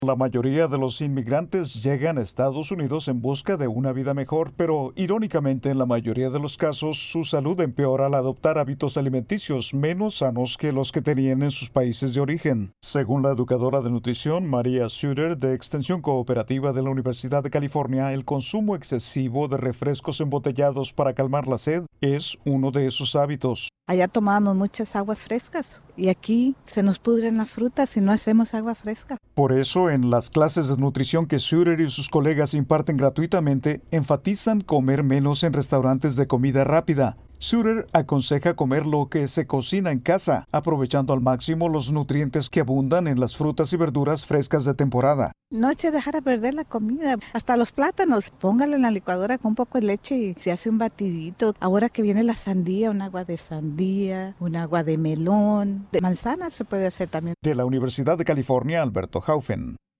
La mayoría de los inmigrantes llegan a Estados Unidos en busca de una vida mejor, pero irónicamente en la mayoría de los casos su salud empeora al adoptar hábitos alimenticios menos sanos que los que tenían en sus países de origen. Según la educadora de nutrición María Suter de Extensión Cooperativa de la Universidad de California, el consumo excesivo de refrescos embotellados para calmar la sed es uno de esos hábitos. Allá tomábamos muchas aguas frescas y aquí se nos pudren las frutas si no hacemos agua fresca. Por eso, en las clases de nutrición que Suter y sus colegas imparten gratuitamente, enfatizan comer menos en restaurantes de comida rápida. Suter aconseja comer lo que se cocina en casa, aprovechando al máximo los nutrientes que abundan en las frutas y verduras frescas de temporada. No hay que dejar a perder la comida, hasta los plátanos. Póngalo en la licuadora con un poco de leche y se hace un batidito. Ahora que viene la sandía, un agua de sandía, un agua de melón, de manzana se puede hacer también. De la Universidad de California, Alberto Haufen.